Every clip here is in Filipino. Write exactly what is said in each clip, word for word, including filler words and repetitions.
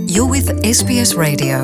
You're with S B S Radio.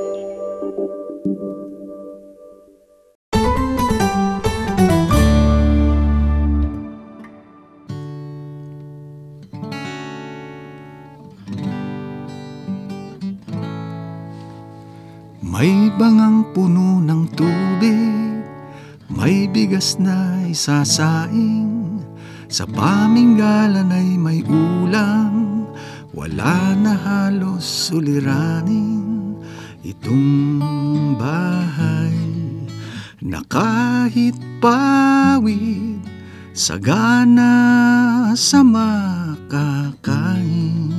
May bangang puno ng tubig, may bigas na isasaing, sa paminggalan ay may ulam, wala na halos suliranin. Itong bahay na kahit pawid, sagana sa makakain.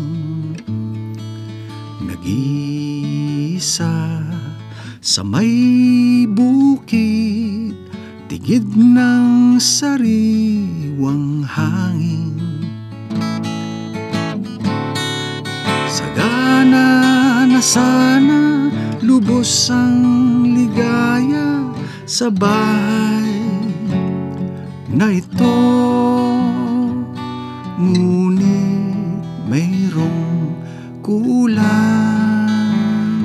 Nag-iisa sa may bukid, tigid ng sariwang hangin. Sagana na sana, lubos ang ligaya sa bahay na ito. Ngunit mayroong kulang.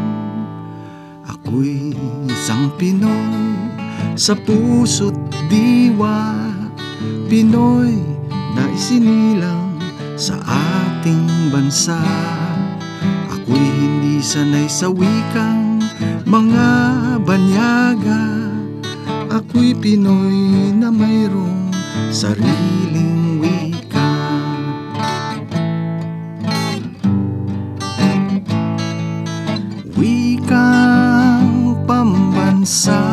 Ako'y isang Pinoy sa puso't diwa, Pinoy na isinilang sa ating bansa. Ako'y hindi sanay sa wikang mga banyaga, ako'y Pinoy na mayroong sariling wika. Wikang pambansa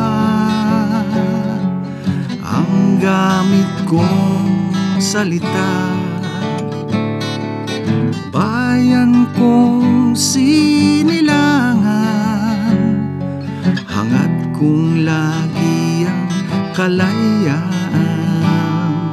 ang gamit kong salita, bayan kong sinilangan, hangad kong lagi ang kalayaan.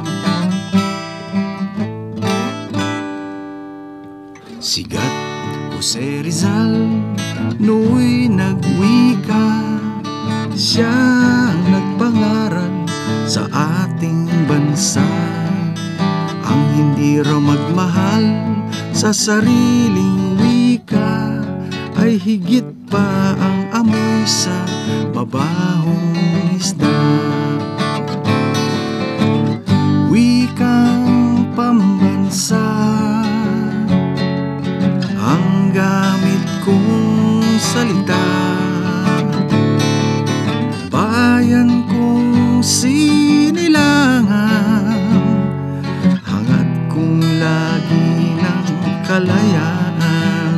Sigat Jose Rizal nooy nagwika, siya ang nagpangaral sa ating bansa. Ang hindi raw magmahal sa sariling wika ay higit pa ang amoy sa babahong isda. Wikang pambansa ang gamit kong salita, bayan kong sinilangan, hangad kong lagi ng kalayaan.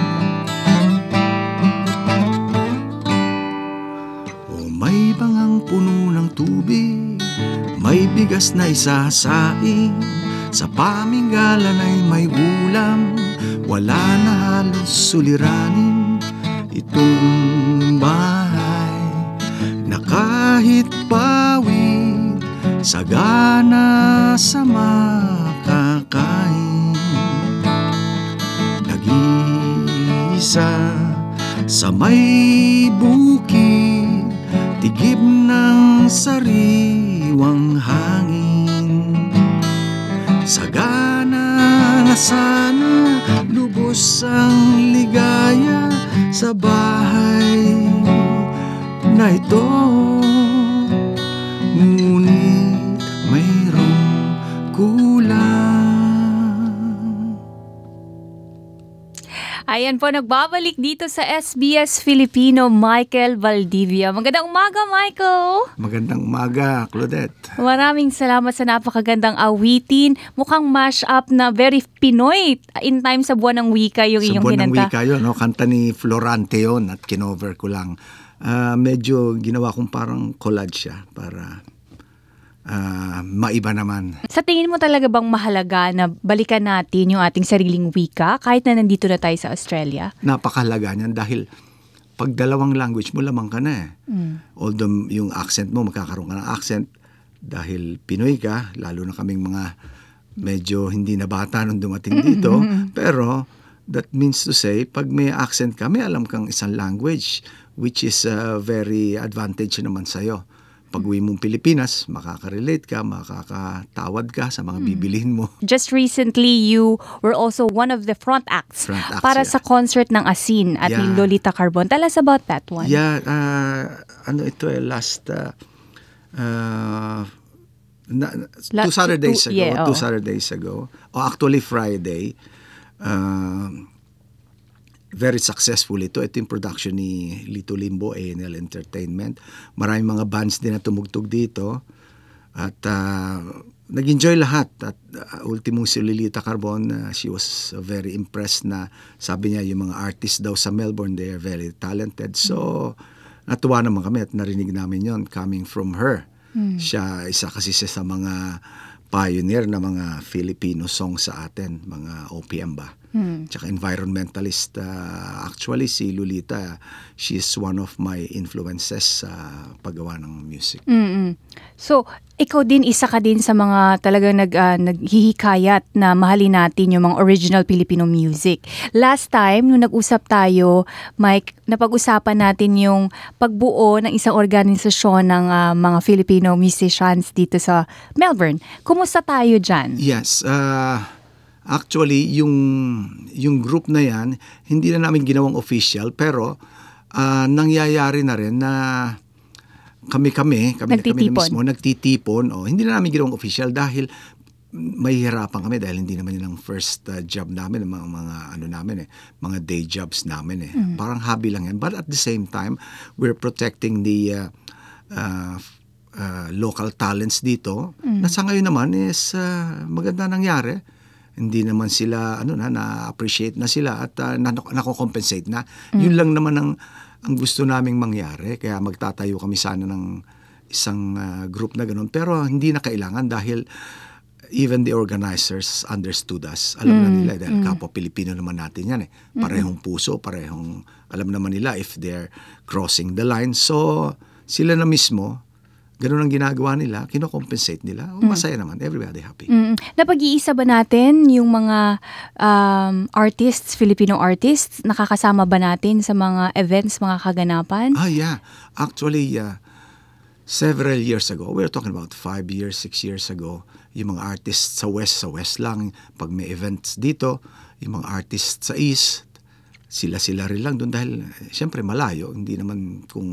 O may bangang puno ng tubig, may bigas na isasaing, sa paminggalan ay may ulam, wala na halos suliranin. Itong bahay na kahit pawid, sagana sa makakain. Nag-iisa sa may bukid, tigib ng sariwang hangin. Sagana na sana, lubos ang ligaya sa bahay na ito. Ngunit mayroong kulang. Ayan po, nagbabalik dito sa S B S Filipino, Michael Valdivia. Magandang umaga, Michael! Magandang umaga, Claudette. Maraming salamat sa napakagandang awitin. Mukhang mash up na very Pinoy in time sa Buwan ng Wika yung Sa iyong Buwan ng kinanta. Wika yun, no? Kanta ni Florante yun at kinover ko lang. Ah, medyo ginawa kong parang collage siya para ah, maiba naman. Sa tingin mo talaga bang mahalaga na balikan natin yung ating sariling wika kahit na nandito na tayo sa Australia? Napakahalaga niyan dahil pag dalawang language mo, lamang ka na eh. Mm. Although yung accent mo, magkakaroon ka ng accent dahil Pinoy ka, lalo na kaming mga medyo hindi na bata nung dumating dito. Pero that means to say, pag may accent ka, may alam kang isang language, which is a very advantage naman sa'yo. pag-uwi mong Pilipinas, makaka-relate ka, makakatawad ka sa mga bibilihin mo. Just recently, you were also one of the front acts, Front acts, para yeah. sa concert ng Asin at ni Yeah. Lolita Carbon. Tell us about that one. Yeah, uh, ano ito eh, last uh, uh, na, La- two Saturdays two- ago, yeah, two oo. Saturdays ago, o actually Friday, uh, very successful ito. Ito yung production ni Lito Limbo, A and L Entertainment. Maraming mga bands din na tumugtog dito. At uh, nag-enjoy lahat. At uh, ultimo si Lolita Carbon, uh, she was uh, very impressed na sabi niya yung mga artists daw sa Melbourne, they are very talented. So, natuwa naman kami at narinig namin yon coming from her. Siya, isa kasi siya sa mga pioneer na mga Filipino song sa atin, mga O P M ba. Hmm. Tsaka environmentalist. Uh, actually, si Lolita, she is one of my influences sa paggawa ng music. Mm-mm. So, ikaw din, isa ka din sa mga talagang nag, ah, naghihikayat na mahalin natin yung mga original Filipino music. Last time, nung nag-usap tayo, Mike, napag-usapan natin yung pagbuo ng isang organisasyon ng ah, mga Filipino musicians dito sa Melbourne. Kumusta tayo dyan? Yes. Uh, actually, yung, yung group na yan, hindi na namin ginawang official, pero uh, nangyayari na rin na kami-kami, kami, kami na Nagtitipon. mismo, nagtitipon. O, hindi na namin ginawang official dahil mahihirapan kami dahil hindi naman yun ang first uh, job namin, mga, mga ano namin eh, mga day jobs namin eh. Mm. Parang hobby lang yan. But at the same time, we're protecting the uh, uh, uh, local talents dito. Mm. Na sa ngayon naman is uh, maganda nangyari. Hindi naman sila ano na na-appreciate na sila at uh, na- nako-compensate na. Mm. Yun lang naman ang ang gusto naming mangyari, kaya magtatayo kami sana ng isang uh, group na ganun. Pero hindi na kailangan dahil even the organizers understood us. Alam na nila dahil kapwa Pilipino naman natin yan eh. Parehong puso, parehong alam naman nila if they're crossing the line. So sila na mismo, ganun ang ginagawa nila, kinocompensate nila. Masaya naman, everybody happy. Mm. Napag-iisa ba natin yung mga um, artists, Filipino artists? Nakakasama ba natin sa mga events, mga kaganapan? Ah, yeah. Actually, uh, several years ago, we're talking about five years, six years ago, yung mga artists sa West, sa West lang, pag may events dito, yung mga artists sa East, sila-sila rin lang doon dahil, eh, syempre, malayo. Hindi naman kung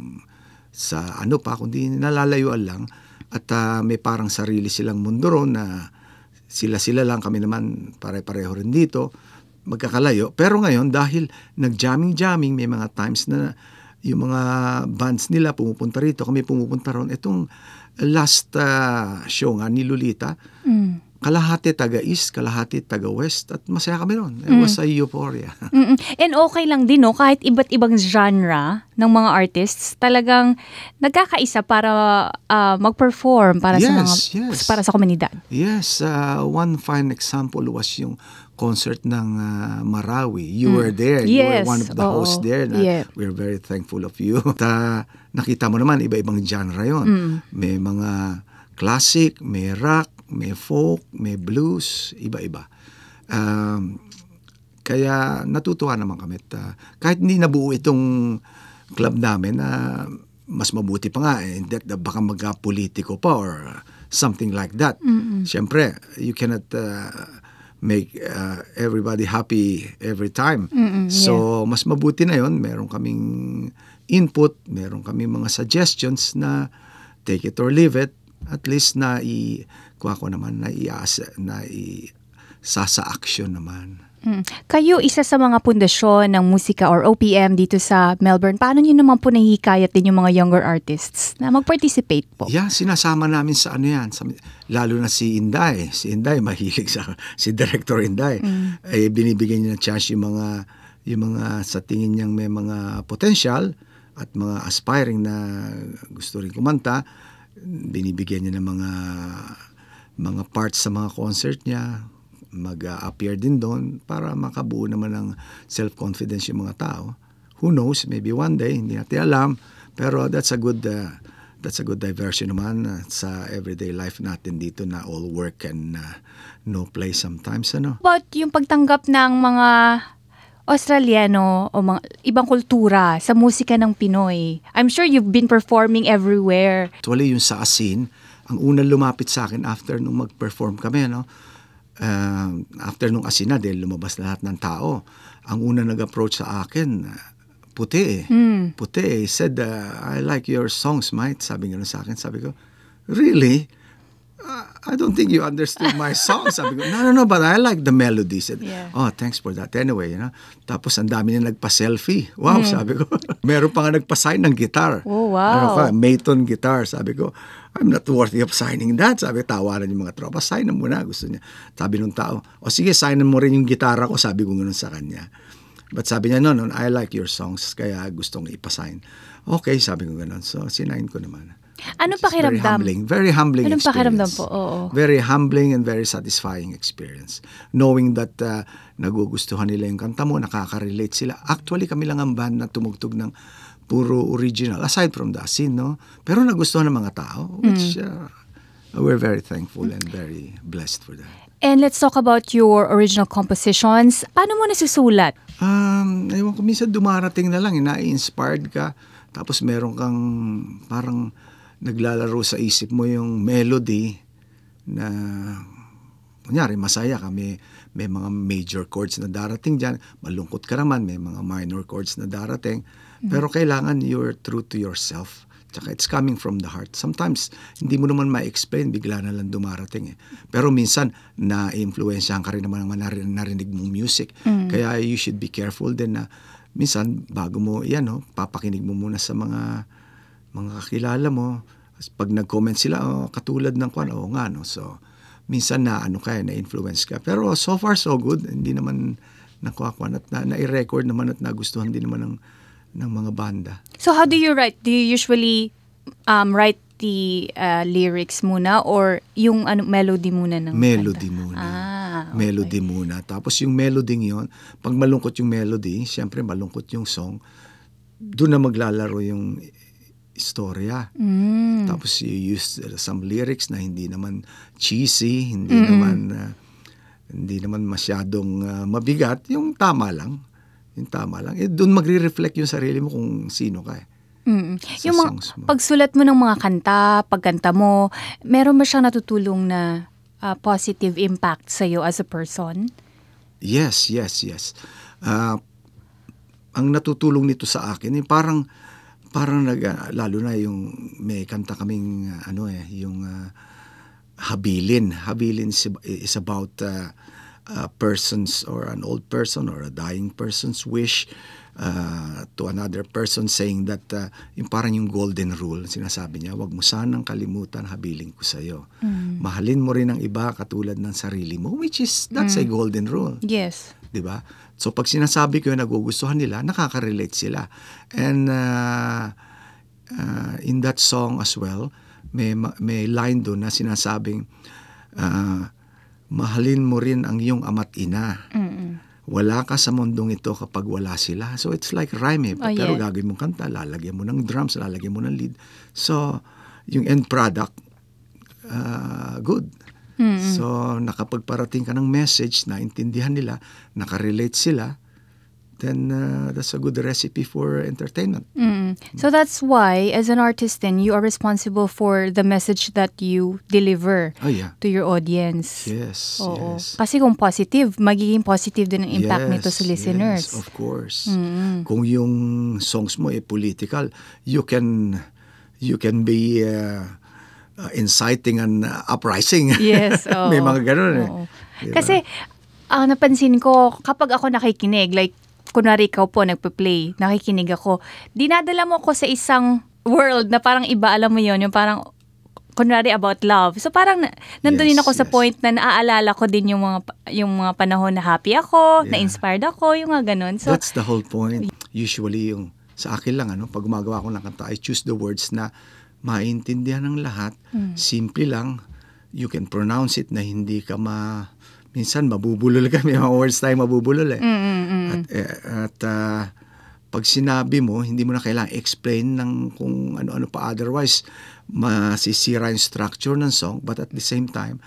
sa ano pa, kundi nalalayuan lang. At uh, may parang sarili silang mundo ron na sila-sila lang, kami naman pare-pareho rin dito, magkakalayo. Pero ngayon, dahil nag-jamming-jamming, may mga times na yung mga bands nila pumupunta rito, kami pumupunta ron. Itong last uh, show nga ni Lolita, mm. kalahati taga-East, kalahati taga-West, at masaya kami ron. It Mm. was a euphoria. Mm-mm. And okay lang din, no? Kahit iba't ibang genre ng mga artists, talagang nagkakaisa para uh, mag-perform para sa mga Yes, yes. para sa komunidad. Yes, uh, one fine example was yung concert ng uh, Marawi. You were there. You Yes, were one of the oo. hosts there. Na Yeah. We're very thankful of you. At, uh, nakita mo naman, iba-ibang genre yon. May mga classic, may rock, may folk, may blues, iba-iba. Um, kaya natutuwa naman kami. At, uh, kahit hindi nabuo itong club namin, uh, mas mabuti pa nga, eh, that, that baka magka-politiko pa or something like that. Siyempre, you cannot uh, make uh, everybody happy every time. Mm-mm, So, mas mabuti na yon. Meron kaming input, meron kaming mga suggestions na take it or leave it. At least na i kuha ko naman na iasa na i sasa action naman. Mm. Kayo, isa sa mga pundasyon ng musika or O P M dito sa Melbourne, paano nyo naman po nahihikayat din yung mga younger artists na mag-participate po? Yeah, sinasama namin sa ano yan. Sa, lalo na si Inday. Si Inday, mahilig sa, si Director Inday. Mm. Eh, binibigyan niya ng chance yung mga, yung mga sa tingin niyang may mga potential at mga aspiring na gusto rin kumanta. Binibigyan niya ng mga mga parts sa mga concert niya, mag-appear din doon para makabuo naman ng self-confidence yung mga tao. Who knows, maybe one day, hindi natin alam, pero that's a good uh, that's a good diversion naman uh, sa everyday life natin dito na all work and uh, no play sometimes, ano. About yung pagtanggap ng mga Australiano o mga ibang kultura sa musika ng Pinoy? I'm sure you've been performing everywhere. Actually, yung sa Asin, ang unang lumapit sa akin after nung mag-perform kami, no? Uh, after nung Asin na, dahil lumabas lahat ng tao, ang unang nag-approach sa akin, puti eh. Mm. Puti eh. He said, uh, I like your songs, mate. Sabi nga sa akin, sabi ko, really? Uh, I don't think you understood my song. Sabi ko, no, no, no, but I like the melody. Said, Yeah. oh, thanks for that. Anyway, you know, tapos ang dami na nagpa-selfie. Wow, sabi ko. Meron pa nga nagpa-sign ng guitar. Oh, wow. Ano ka, Mayton guitar. Sabi ko, I'm not worthy of signing that. Sabi, tawanan yung mga tropa. Sign na muna, gusto niya. Sabi nung tao, o sige, sign mo rin yung gitara ko. Sabi ko ganun sa kanya. But sabi niya, no, no, I like your songs, kaya gustong ipasign. Okay, sabi ko ganun. So, sinain ko naman. Anong It's pakiramdam? Very humbling. Very humbling Anong pakiramdam experience. po? Oo. Very humbling and very satisfying experience. Knowing that uh, nagugustuhan nila yung kanta mo, nakaka-relate sila. Actually, kami lang ang band na tumugtog ng puro original, aside from the Asin, no? Pero nagustuhan ng mga tao, which uh, we're very thankful and very blessed for that. And let's talk about your original compositions. Paano mo nasusulat? Um, ewan ko, minsan dumarating na lang, na-inspired ka, tapos meron kang parang naglalaro sa isip mo yung melody na, kunyari, masaya ka, may, may mga major chords na darating dyan, malungkot ka naman, may mga minor chords na darating, pero kailangan you're true to yourself. Tsaka it's coming from the heart. Sometimes, hindi mo naman ma-explain, bigla na lang dumarating eh. Pero minsan, na-influensyahan ka rin naman ng narinig, narinig mong music. Mm. Kaya you should be careful din na minsan, bago mo, yan, no, papakinig mo muna sa mga mga kakilala mo. Pag nag-comment sila, oh, katulad ng kwan, oo nga, no. So, minsan na, ano ka, na-influence ka. Pero so far, so good. Hindi naman nakuha-kwan at na, na-record naman at nagustuhan din naman ng ng mga banda. So how do you write? Do you usually um, write the uh, lyrics muna or yung ano melody muna ng Melody kanta? muna. Ah, okay. Melody muna. Tapos yung melody yon, pag malungkot yung melody, siyempre malungkot yung song, doon na maglalaro yung istorya. Mm. Tapos you use uh, some lyrics na hindi naman cheesy, hindi mm-hmm. naman uh, hindi naman masyadong uh, mabigat, yung tama lang. Yung tama lang. Eh, doon magre-reflect yung sarili mo kung sino ka eh. Mm. Sa Yung mga, songs mo. pagsulat mo ng mga kanta, pagkanta mo, meron ba siyang natutulong na uh, positive impact sa'yo as a person? Yes, yes, yes. Uh, ang natutulong nito sa akin, eh, parang, parang nag, uh, lalo na yung may kanta kaming, uh, ano eh, yung uh, Habilin. Habilin is, is about uh, a person's or an old person or a dying person's wish uh, to another person saying that uh, yung parang yung golden rule, sinasabi niya, wag mo sanang kalimutan, habilin ko sa'yo. Mm. Mahalin mo rin ang iba katulad ng sarili mo, which is, that's mm. a golden rule. Yes. Diba? So pag sinasabi ko yung nagugustuhan nila, nakaka-relate sila. And uh, uh, in that song as well, may, may line doon na sinasabing, uh, mahalin mo rin ang iyong ama't ina. Mm-mm. Wala ka sa mundong ito kapag wala sila. So it's like rhyme eh. Oh, Pero yeah. gagawin mong kanta, lalagyan mo ng drums, lalagyan mo ng lead. So yung end product, uh, good. Mm-mm. So nakapagparating ka ng message, naintindihan nila, nakarelate sila, then uh, that's a good recipe for entertainment. Mm. So that's why, as an artist then, you are responsible for the message that you deliver Oh yeah. to your audience. Yes, Oo. yes. Kasi kung positive, magiging positive din ang impact Yes, nito sa listeners. Yes, of course. Mm-hmm. Kung yung songs mo ay political, you can you can be uh, uh, inciting an uh, uprising. Yes, oo. May mga ganun eh. Oo. Diba? Kasi, ang napansin ko, kapag ako nakikinig, like, kunwari ikaw po nagpe-play, nakikinig ako, dinadala mo ko sa isang world na parang iba, alam mo yon, yung parang, kunwari about love. So parang, nandun Yes, din ako sa yes. point na naaalala ko din yung mga, yung mga panahon na happy ako, Yeah. na-inspired ako, yung mga ganun. So, That's the whole point. Usually yung, sa akin lang, ano, pag gumagawa ako ng kanta, I choose the words na maintindihan ng lahat. Mm. Simple lang. You can pronounce it na hindi ka ma... Minsan mabubulol ka, may mga words tayo mabubulol eh. Mm-mm-mm. At, eh, at uh, pag sinabi mo, hindi mo na kailangang explain ng kung ano-ano pa. Otherwise, masisira yung structure ng song. But at the same time,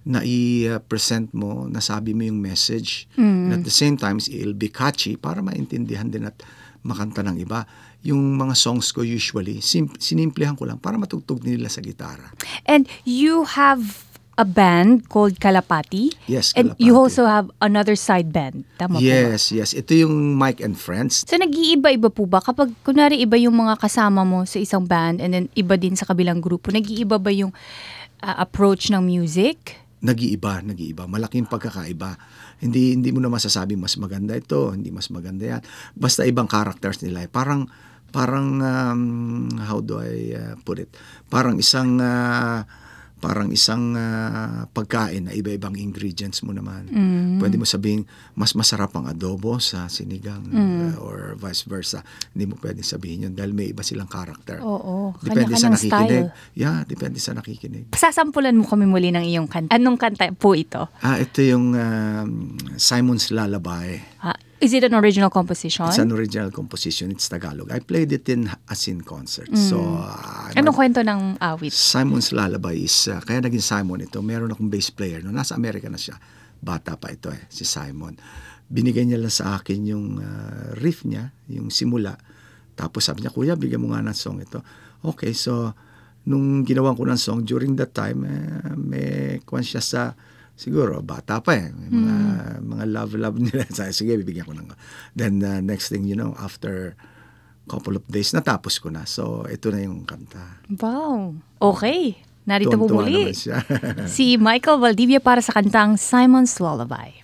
na i-present mo, nasabi mo yung message. Mm. And at the same time, it'll be catchy para maintindihan din at makanta ng iba. Yung mga songs ko usually, sim- sinimplihan ko lang para matugtog nila sa gitara. And you have a band called Kalapati. Yes, And Kalapati. you also have another side band. Tama po ba? Yes, yes. Ito yung Mike and Friends. So, nag-iiba-iba po ba? Kapag, kunwari, iba yung mga kasama mo sa isang band and then iba din sa kabilang grupo, nag-iiba ba yung uh, approach ng music? Nag-iiba, nag-iiba. Malaking pagkakaiba. Hindi hindi mo na masasabi mas maganda ito, hindi mas maganda yan. Basta ibang characters nila. Parang, parang, um, how do I uh, put it? Parang isang, uh, parang isang uh, pagkain na iba-ibang ingredients mo naman. Mm. Pwede mo sabihin, mas masarap ang adobo sa sinigang Mm. uh, or vice versa. Hindi mo pwede sabihin yun dahil may iba silang character. Oo. Depende sa Kanya-kanyang nakikinig. style. Yeah, depende sa nakikinig. Sasampulan mo kami muli ng iyong kanta. Anong kanta po ito? Ah, ito yung um, Simon's Lullaby. Ah, is it an original composition? It's an original composition. It's Tagalog. I played it in Asin concert. So, uh, Anong kwento ng awit? Simon's Lullaby is, uh, kaya naging Simon ito, meron akong bass player. No? Nasa Amerika na siya. Bata pa ito eh, si Simon. Binigay niya lang sa akin yung uh, riff niya, yung simula. Tapos sabi niya, Kuya, bigyan mo nga ng song ito. Okay, so, nung ginawa ko ng song, during that time, eh, may kwan siya sa, siguro, bata pa eh. May mga, mm. mga love-love nila. Sige, bibigyan ko ng... Then, uh, next thing you know, after couple of days, natapos ko na. So, ito na yung kanta. Wow. Okay. Narito po Tuwang-tuwa muli. naman siya. Si Michael Valdivia para sa kantang Simon's Lullaby.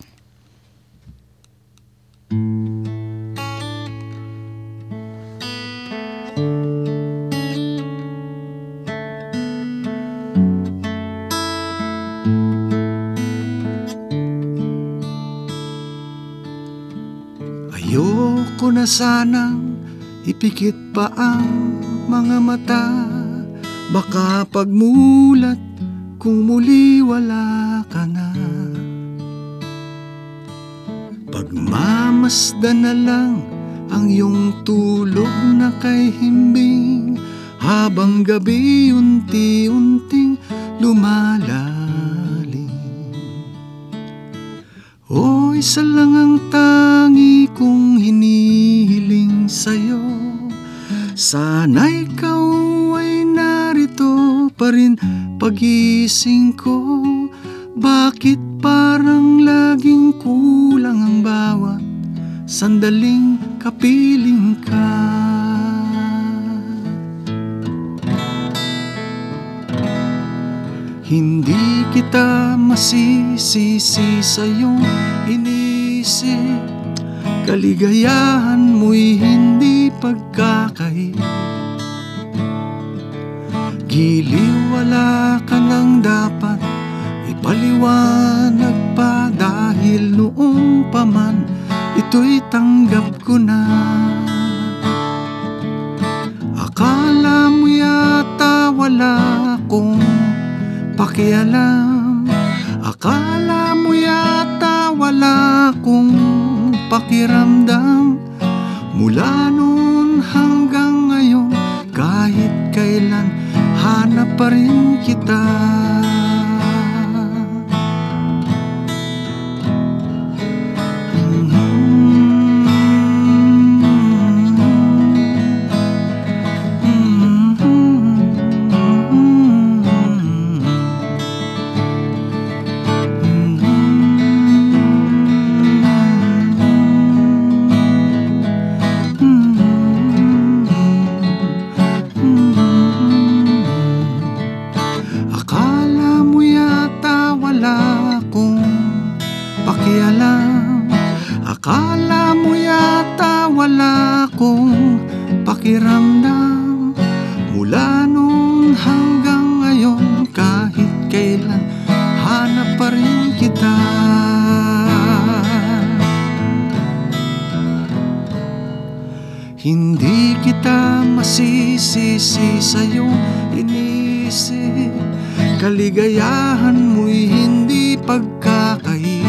Ayoko na sanang ipikit pa ang mga mata. Baka pagmulat kung muli wala ka na. Pagmamasdan na lang ang iyong tulog na kay himbing, habang gabi unti-unting lumalalim. O isa lang ang tangi kong hinihiling sa'yo, sana ikaw ay narito pa rin pagising ko. Bakit parang laging kulang ang bawat sandaling kapiling ka? Hindi kita masisisi sa iyong inisip, kaligayahan mo'y hindi pagkakahit. Giliw, wala ka nang dapat ipaliwanag pa, dahil noong pa man ito'y tanggap ko na. Akala mo yata wala akong pakialam, akala mo yata wala akong pakiramdam. Mula noon hanggang ngayon, kahit kailan, hanap pa rin kita. Akala mo yata wala akong pakiramdam. Mula noon hanggang ngayon, kahit kailan, hanap pa rin kita. Hindi kita masisisi sa'yong inisip, kaligayahan mo'y hindi pagkakahit.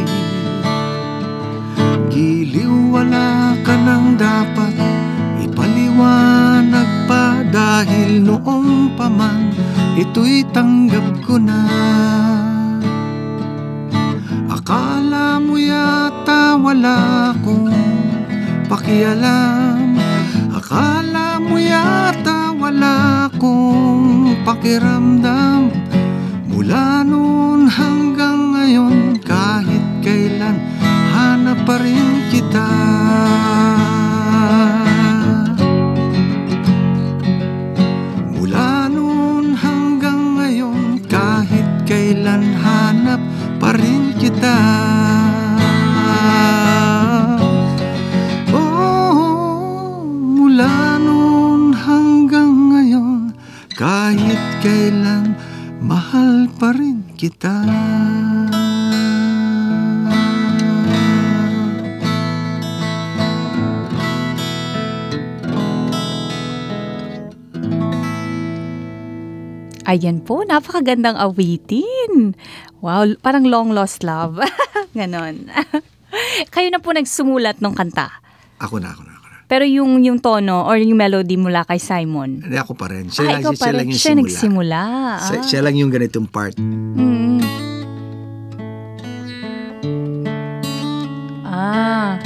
Giliw, wala ka nang dapat ipaliwanag pa, dahil noong pa man ito'y tanggap ko na. yata wala akong pakialam. Akala mo yata wala akong pakiramdam. Mula noon hanggang ngayon, kahit kailan, hanap pa rin kita. Mula noon hanggang ngayon, kahit kailan, hanap pa rin kita. Oh, mula noon hanggang ngayon, kahit kailan, mahal pa rin kita. Ayan po, napakagandang awitin. Wow, parang long lost love. Ganon. Kayo na po nagsumulat ng kanta. Ako na, ako na, ako na. Pero yung yung tono or yung melody mula kay Simon. Hindi, ako pa rin. Siya, Ah, lang, ikaw siya, pa lang rin. yung Siya simula. nagsimula. Siya, Ah. siya lang yung ganitong part. Mm. Ah.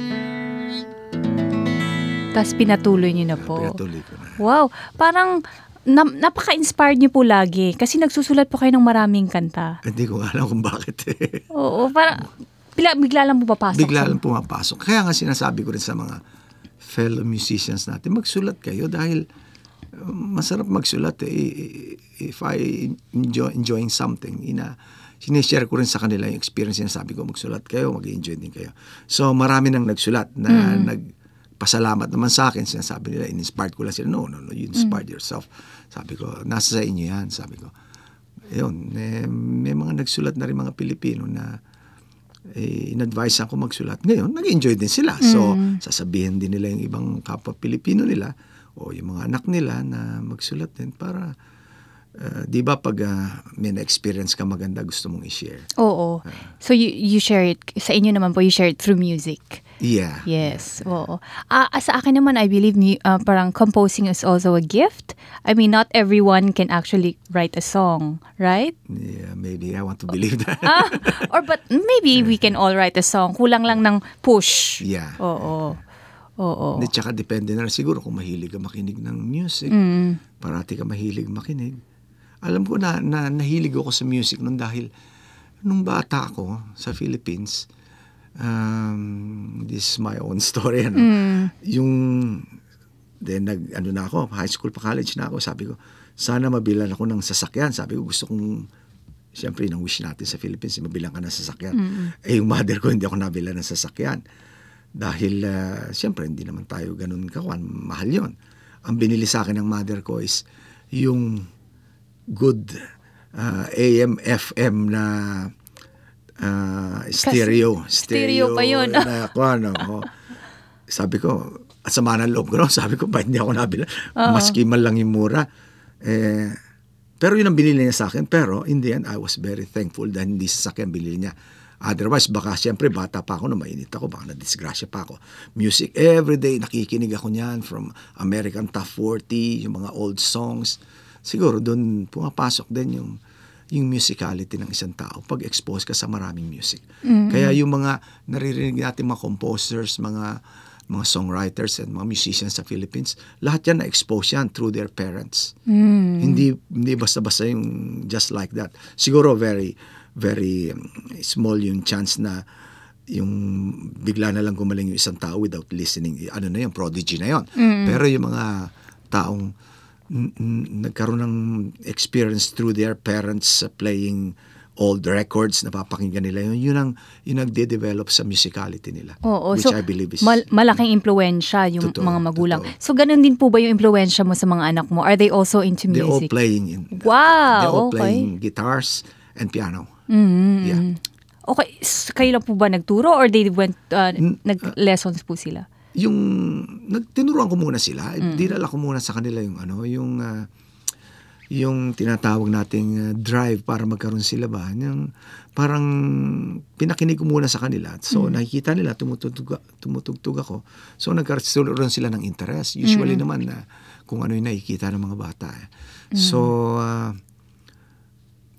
Tapos pinatuloy niyo na po. Pinatuloy ko na. Wow, parang na, napaka-inspired niyo po lagi kasi nagsusulat po kayo ng maraming kanta. Hindi ko alam kung bakit eh. Oo, parang bigla, bigla lang po papasok. Bigla sa- lang pumapasok. Kaya nga sinasabi ko rin sa mga fellow musicians natin, magsulat kayo dahil uh, masarap magsulat eh. If I enjoy enjoying something, ina sinishare ko rin sa kanila yung experience, sinasabi ko magsulat kayo, mag-enjoy din kayo. So marami nang nagsulat na Mm. nagpasalamat naman sa akin, sinasabi nila, in-inspired ko lang sila. No, no, no, you inspired yourself. Sabi ko, nasa sa inyo yan. Sabi ko, yun, eh, may mga nagsulat na rin mga Pilipino na eh, in-advise ako magsulat. Ngayon, nag-enjoy din sila. So, sasabihin din nila yung ibang kapwa Pilipino nila o yung mga anak nila na magsulat din para, uh, di ba pag uh, may na-experience ka maganda, gusto mong i-share. Oo. So you you share it, sa inyo naman po, you share it through music. Yeah. Yes, oo. Ah, sa akin naman, I believe mu- uh, parang composing is also a gift. I mean, not everyone can actually write a song, right? Yeah, maybe I want to believe that. Ah, or but maybe we can all write a song. Kulang lang ng push. Yeah. Oo. Oo. Hindi, tsaka depende na rin siguro kung mahilig ka makinig ng music. Mm. Parati ka mahilig makinig. Alam ko na, na nahilig ako sa music nun dahil nung bata ako sa Philippines, um, this is my own story. Ano? Mm. Yung, then nag, ano na ako, high school pa college na ako, sabi ko, sana mabilan ako ng sasakyan. Sabi ko, gusto kong, siyempre, yung wish natin sa Philippines, mabilang ka ng sasakyan. Mm. Eh, yung mother ko, hindi ako nabilan ng sasakyan. Dahil, uh, siyempre, hindi naman tayo ganun kawan. Mahal yon. Ang binili sa akin ng mother ko is yung good uh, A M F M na uh, stereo. stereo pa yun. Na, ako, ano, oh. Sabi ko, at sama ng loob ko, no? Sabi ko, ba hindi ako nabila? Maski man lang yung mura. Eh, pero yun ang binili niya sa akin. Pero in the end, I was very thankful dahil hindi sa akin binili niya. Otherwise, baka siyempre bata pa ako na mainit ako, baka na-disgrasya pa ako. Music, everyday, nakikinig ako niyan from American Top forty, yung mga old songs. Siguro doon pumapasok din yung yung musicality ng isang tao pag expose ka sa maraming music. Mm-hmm. Kaya yung mga naririnig natin mga composers, mga mga songwriters and mga musicians sa Philippines, lahat yan na-expose yan through their parents. Mm. Hindi hindi basta-basta yung just like that. Siguro very very um, small yung chance na yung bigla na lang gumaling yung isang tao without listening. Ano na yun, prodigy na yun. Mm. Pero yung mga taong n- n- nagkaroon ng experience through their parents uh, playing old records, napapakinggan nila yun, yun ang yung nagde-develop sa musicality nila. Oo, which so I believe is mal- malaking impluensya yung Totoo, mga magulang. totoo. So ganun din po ba yung impluensya mo sa mga anak mo? Are they also into they're all music? playing in, Wow, they're all okay. playing guitars and piano. Mm. Yeah. Okay, s- kayo lang po ba nagturo or they went uh, nag-lessons po sila? Yung nagtinuruan ko muna sila, mm. dinala ko muna sa kanila yung ano, yung uh, yung tinatawag nating uh, drive para magkaroon sila ba, yung parang pinakinig ko muna sa kanila. So mm. nakikita nila tumutugtog tumutugtog ako. So nagkaroon sila ng interest. Usually mm. naman na uh, kung ano yung nakikita ng mga bata. Eh. Mm. So uh,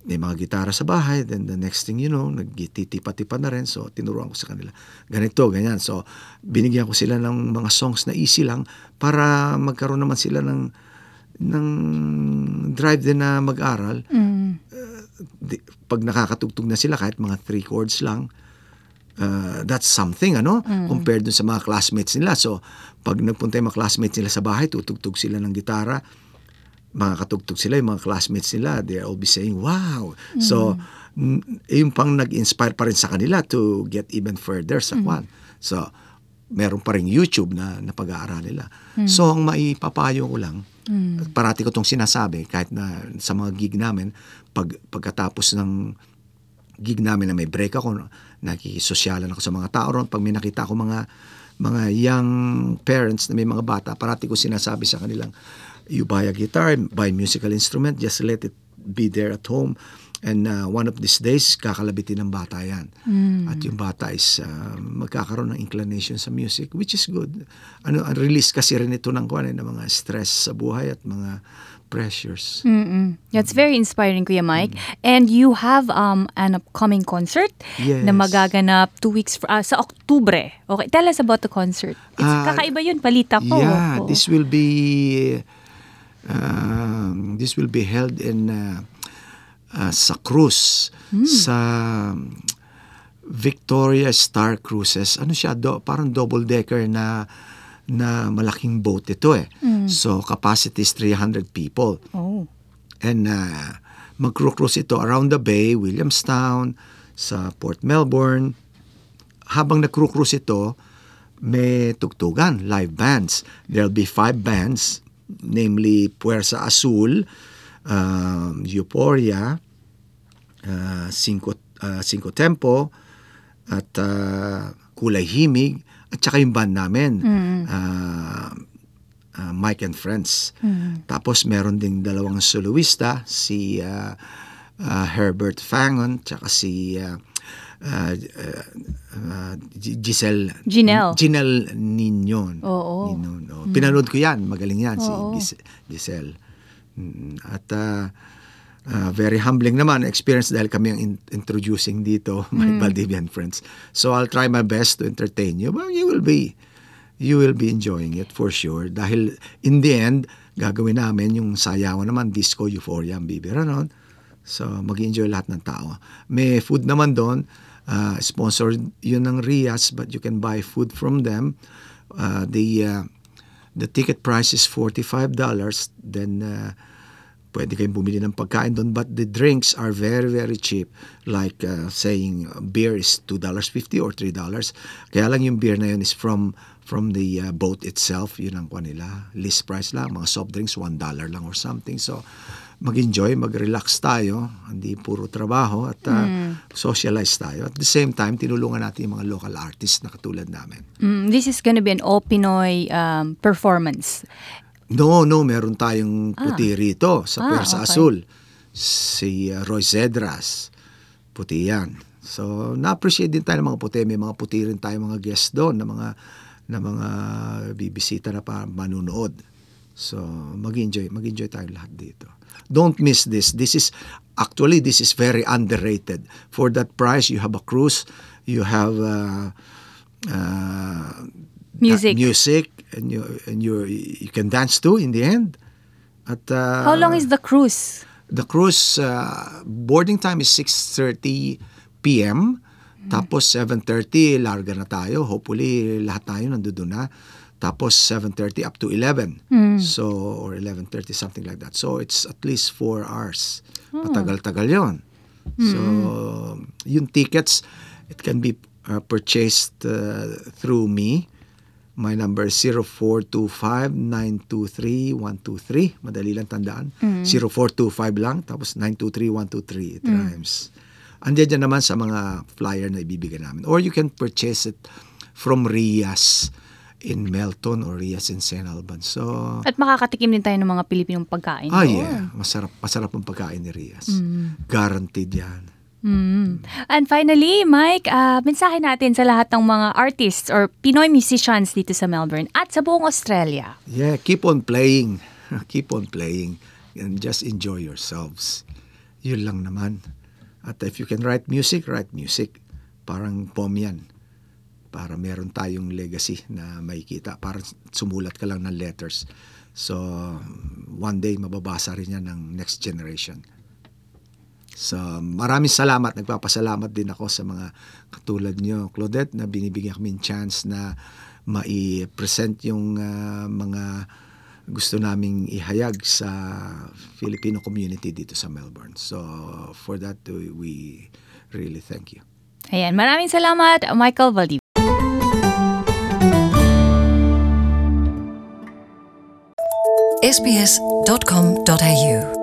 may mga gitara sa bahay, then the next thing you know, nagtitipa-tipa na rin. So, tinuruan ko sa kanila, ganito, ganyan. So, binigyan ko sila ng mga songs na easy lang para magkaroon naman sila ng, ng drive din na mag-aral. Mm. Uh, di, pag nakakatugtog na sila, kahit mga three chords lang, uh, that's something, ano? Mm. Compared dun sa mga classmates nila. So, pag nagpunta yung mga classmates nila sa bahay, tutugtog sila ng gitara, mga katugtog sila, yung mga classmates nila, they'll all be saying, wow. Mm. So, n- yung pang nag-inspire pa rin sa kanila to get even further sa kwan. Mm. So, meron pa rin YouTube na, na pag-aaral nila. Mm. So, ang maipapayo ko lang, mm. parati ko itong sinasabi, kahit na sa mga gig namin, pag, pagkatapos ng gig namin na may break ako, nakikisosyalan ako sa mga tao ron, pag may nakita ako mga, mga young parents na may mga bata, parati ko sinasabi sa kanilang, you buy a guitar, buy musical instrument, just let it be there at home. And uh, one of these days, kakalabitin ng bata yan. Mm. At yung bata is uh, magkakaroon ng inclination sa music, which is good. Ano, release kasi rin ito ng, ng mga stress sa buhay at mga pressures. Mm-mm. That's very inspiring, Kuya Mike. Mm. And you have um, an upcoming concert yes. na magaganap two weeks fr- uh, sa Oktubre. Okay, tell us about the concert. It's, uh, kakaiba yun, balita ko. Yeah, oh. this will be... Uh, this will be held in uh, uh, sa cruise mm. sa Victoria Star Cruises. Ano siya? Do, parang double decker na na malaking boat ito eh. Mm. So capacity is three hundred people. Oh. And uh, mag-cruise ito around the bay, Williamstown, sa Port Melbourne. Habang nag-cruise ito, may tugtugan, live bands. There'll be five bands, namely Puersa Azul, uh, Euphoria, uh, Cinco, uh, Cinco Tempo, at uh, Kulay Himig, at saka yung band namin, mm. uh, uh, Mike and Friends. Mm. Tapos meron ding dalawang soloista, si uh, uh, Herbert Fangon, tsaka si uh, uh, uh, uh, Giselle Ginelle. Ginelle Ninon. Oo. Ninon, oh. Mm. Pinanood ko yan, magaling yan, Oo. si Gis- Giselle. At uh, uh, very humbling naman experience dahil kami ang in- introducing dito, my mm. Valdivian friends. So I'll try my best to entertain you, but you will be you will be enjoying it for sure. Dahil in the end, gagawin namin yung sayawan naman, disco, euphoria, ang bibira nun. So mag-enjoy lahat ng tao. May food naman doon, uh, sponsored yun ng Rias, but you can buy food from them. Uh, the uh, the ticket price is forty-five dollars. Then uh, pwede kayong bumili ng pagkain doon, but the drinks are very, very cheap. Like uh, saying beer is two dollars and fifty cents or three dollars. Kaya lang yung beer na yun is from from the uh, boat itself. Yun ang kuha nila. List price lang. Mga soft drinks, one dollar lang or something. So, mag-enjoy, mag-relax tayo. Hindi puro trabaho at uh, mm. socialize tayo. At the same time, tinulungan natin yung mga local artists na katulad namin. Mm, this is gonna be an all Pinoy um, performance. No, no, meron tayong puti ah. rito sa ah, Puersa okay. Azul. Si uh, Roy Zedras. Puti yan. So, na-appreciate din tayo ng mga puti. May mga puti rin tayo mga guest doon na mga na mga bibisita na pa manunood. So, mag-enjoy. Mag-enjoy tayo lahat dito. Don't miss this. This is, actually, this is very underrated. For that price, you have a cruise, you have uh, uh, music. Uh, music, and you and you you can dance too in the end. At uh, how long is the cruise? The cruise uh, boarding time is six thirty p.m. Mm. Tapos seven thirty larga na tayo. Hopefully lahat tayo nandoon na. Tapos seven thirty up to eleven. Mm. So or eleven thirty, something like that. So it's at least four hours. Oh. Matagal-tagal 'yon. Mm. So yung tickets, it can be uh, purchased uh, through me. My number is zero four two five nine two three one two three. Madali lang tandaan. Mm. zero four two five lang, tapos nine two three one two three. It mm. rhymes. Andiyan dyan naman sa mga flyer na ibibigay namin. Or you can purchase it from Rias in Melton or Rias in Saint Alban. So, at makakatikim din tayo ng mga Pilipinong pagkain. Ah, doon. Yeah. Masarap, masarap ang pagkain ni Rias. Mm. Guaranteed yan. Mm. And finally, Mike, uh, mensahe natin sa lahat ng mga artists or Pinoy musicians dito sa Melbourne at sa buong Australia. Yeah, keep on playing. Keep on playing and just enjoy yourselves. Yun lang naman. At if you can write music, write music. Parang poem yan. Para meron tayong legacy na makikita. Parang sumulat ka lang ng letters. So, one day, mababasa rin yan ng next generation. So, maraming salamat. Nagpapasalamat din ako sa mga katulad nyo, Claudette, na binibigyan kami chance na mai-present yung uh, mga gusto naming ihayag sa Filipino community dito sa Melbourne. So, for that, we really thank you. Ayan, maraming salamat, Michael Valdivia. s b s dot com dot a u